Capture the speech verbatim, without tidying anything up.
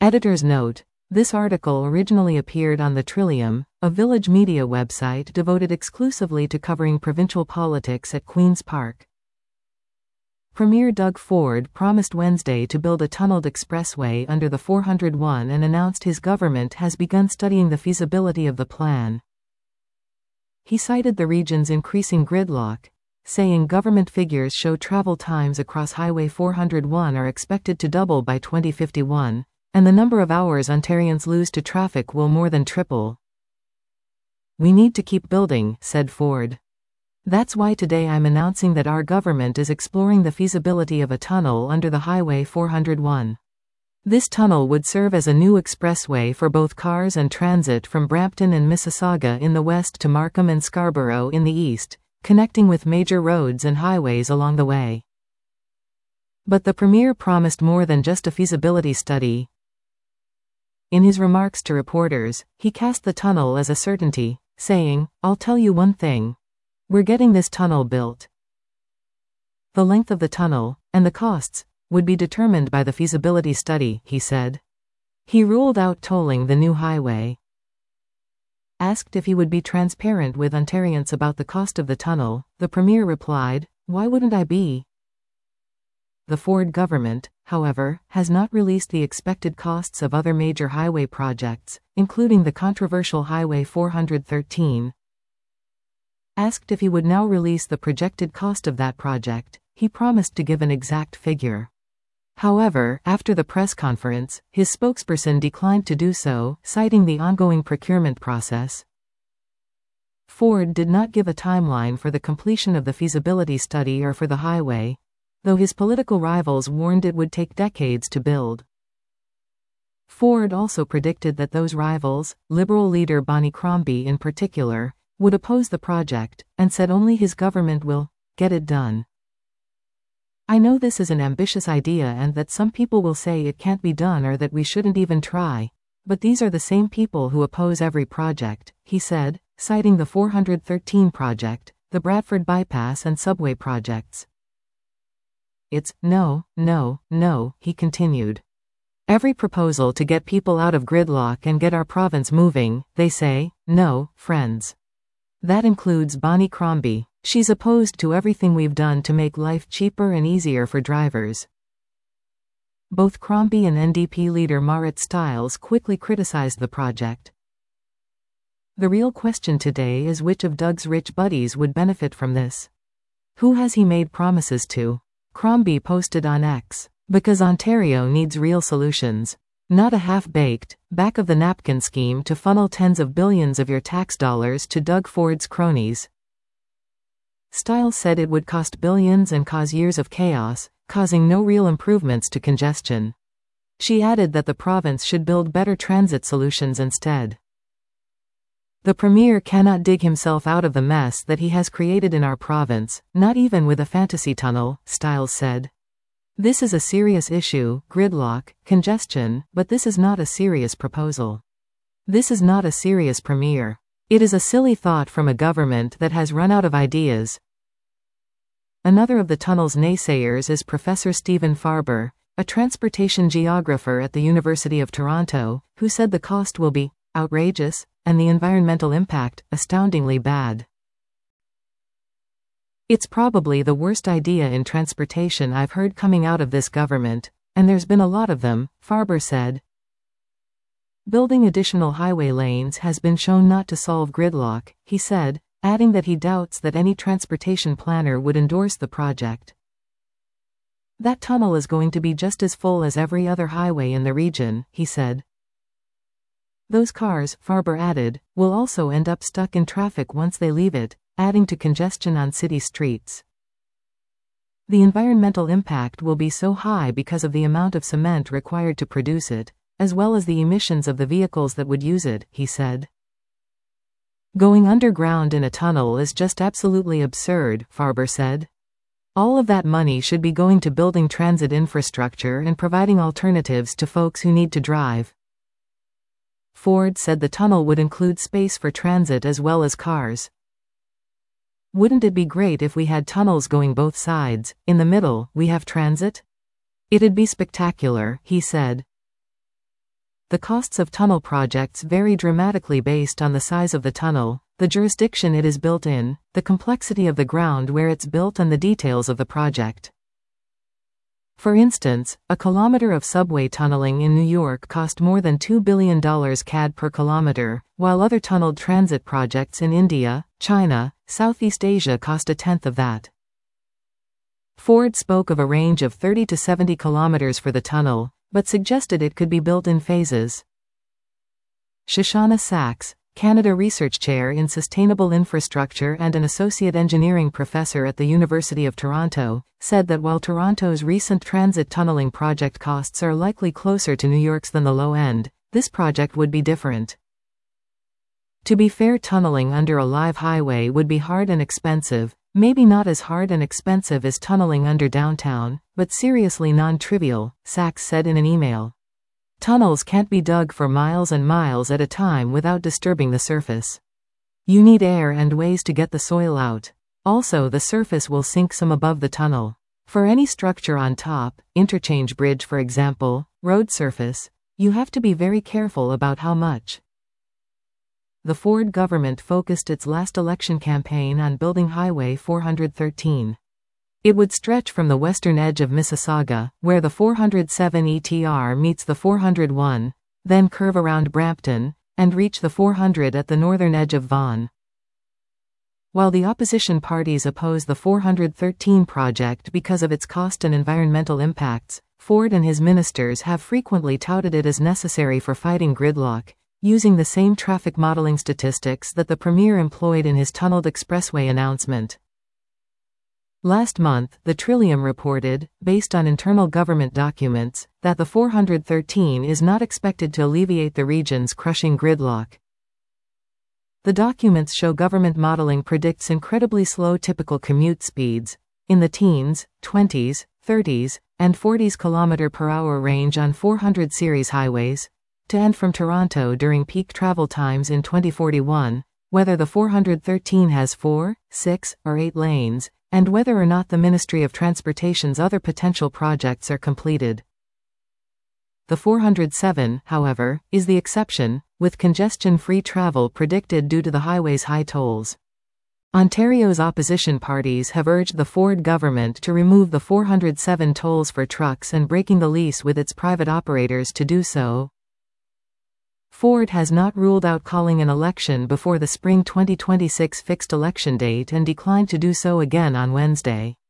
Editor's note: this article originally appeared on the Trillium, a Village media website devoted exclusively to covering provincial politics at Queen's Park. Premier Doug Ford promised Wednesday to build a tunneled expressway under the four hundred one and announced his government has begun studying the feasibility of the plan. He cited the region's increasing gridlock, saying government figures show travel times across Highway four hundred one are expected to double by twenty fifty-one, and the number of hours Ontarians lose to traffic will more than triple. "We need to keep building," said Ford. "That's why today I'm announcing that our government is exploring the feasibility of a tunnel under the Highway four hundred one. This tunnel would serve as a new expressway for both cars and transit from Brampton and Mississauga in the west to Markham and Scarborough in the east, connecting with major roads and highways along the way." But the Premier promised more than just a feasibility study. In his remarks to reporters, he cast the tunnel as a certainty, saying, "I'll tell you one thing. We're getting this tunnel built. The length of the tunnel, and the costs, would be determined by the feasibility study," he said. He ruled out tolling the new highway. Asked if he would be transparent with Ontarians about the cost of the tunnel, the Premier replied, "Why wouldn't I be?" The Ford government, however, has not released the expected costs of other major highway projects, including the controversial Highway four hundred thirteen. Asked if he would now release the projected cost of that project, he promised to give an exact figure. However, after the press conference, his spokesperson declined to do so, citing the ongoing procurement process. Ford did not give a timeline for the completion of the feasibility study or for the highway, though his political rivals warned it would take decades to build. Ford also predicted that those rivals, Liberal leader Bonnie Crombie in particular, would oppose the project, and said only his government will get it done. "I know this is an ambitious idea and that some people will say it can't be done or that we shouldn't even try, but these are the same people who oppose every project," he said, citing the four hundred thirteen project, the Bradford Bypass and subway projects. "It's no, no, no," he continued. "Every proposal to get people out of gridlock and get our province moving, they say, no, friends. That includes Bonnie Crombie. She's opposed to everything we've done to make life cheaper and easier for drivers." Both Crombie and N D P leader Marit Stiles quickly criticized the project. The real question today is which of Doug's rich buddies would benefit from this. Who has he made promises to? Crombie posted on X, "Because Ontario needs real solutions. Not a half-baked, back-of-the-napkin scheme to funnel tens of billions of your tax dollars to Doug Ford's cronies." Stiles said it would cost billions and cause years of chaos, causing no real improvements to congestion. She added that the province should build better transit solutions instead. "The Premier cannot dig himself out of the mess that he has created in our province, not even with a fantasy tunnel," Stiles said. "This is a serious issue, gridlock, congestion, but this is not a serious proposal. This is not a serious Premier. It is a silly thought from a government that has run out of ideas." Another of the tunnel's naysayers is Professor Stephen Farber, a transportation geographer at the University of Toronto, who said the cost will be outrageous, and the environmental impact astoundingly bad. "It's probably the worst idea in transportation I've heard coming out of this government, and there's been a lot of them," Farber said. Building additional highway lanes has been shown not to solve gridlock, he said, adding that he doubts that any transportation planner would endorse the project. "That tunnel is going to be just as full as every other highway in the region," he said. "Those cars," Farber added, "will also end up stuck in traffic once they leave it, adding to congestion on city streets. The environmental impact will be so high because of the amount of cement required to produce it, as well as the emissions of the vehicles that would use it," he said. "Going underground in a tunnel is just absolutely absurd," Farber said. "All of that money should be going to building transit infrastructure and providing alternatives to folks who need to drive." Ford said the tunnel would include space for transit as well as cars. "Wouldn't it be great if we had tunnels going both sides? In the middle, we have transit? It'd be spectacular," he said. The costs of tunnel projects vary dramatically based on the size of the tunnel, the jurisdiction it is built in, the complexity of the ground where it's built, and the details of the project. For instance, a kilometer of subway tunneling in New York cost more than two billion dollars C A D per kilometer, while other tunneled transit projects in India, China, Southeast Asia cost a tenth of that. Ford spoke of a range of thirty to seventy kilometers for the tunnel, but suggested it could be built in phases. Shoshana Sachs, Canada Research Chair in Sustainable Infrastructure and an Associate Engineering Professor at the University of Toronto, said that while Toronto's recent transit tunneling project costs are likely closer to New York's than the low end, this project would be different. To be fair, tunneling under a live highway would be hard and expensive, maybe not as hard and expensive as tunneling under downtown, but seriously non-trivial, Sachs said in an email. Tunnels can't be dug for miles and miles at a time without disturbing the surface. You need air and ways to get the soil out. Also, the surface will sink some above the tunnel. For any structure on top, interchange bridge for example, road surface, you have to be very careful about how much. The Ford government focused its last election campaign on building Highway four thirteen. It would stretch from the western edge of Mississauga, where the four oh seven E T R meets the four oh one, then curve around Brampton, and reach the four hundred at the northern edge of Vaughan. While the opposition parties oppose the four thirteen project because of its cost and environmental impacts, Ford and his ministers have frequently touted it as necessary for fighting gridlock, using the same traffic modeling statistics that the Premier employed in his tunneled expressway announcement. Last month, the Trillium reported, based on internal government documents, that the four thirteen is not expected to alleviate the region's crushing gridlock. The documents show government modeling predicts incredibly slow typical commute speeds, in the teens, twenties, thirties, and forties km per hour range on four hundred series highways, to and from Toronto during peak travel times in twenty forty-one, whether the four thirteen has four, six, or eight lanes, and whether or not the Ministry of Transportation's other potential projects are completed. The four oh seven, however, is the exception, with congestion-free travel predicted due to the highway's high tolls. Ontario's opposition parties have urged the Ford government to remove the four oh seven tolls for trucks and breaking the lease with its private operators to do so. Ford has not ruled out calling an election before the spring twenty twenty-six fixed election date and declined to do so again on Wednesday.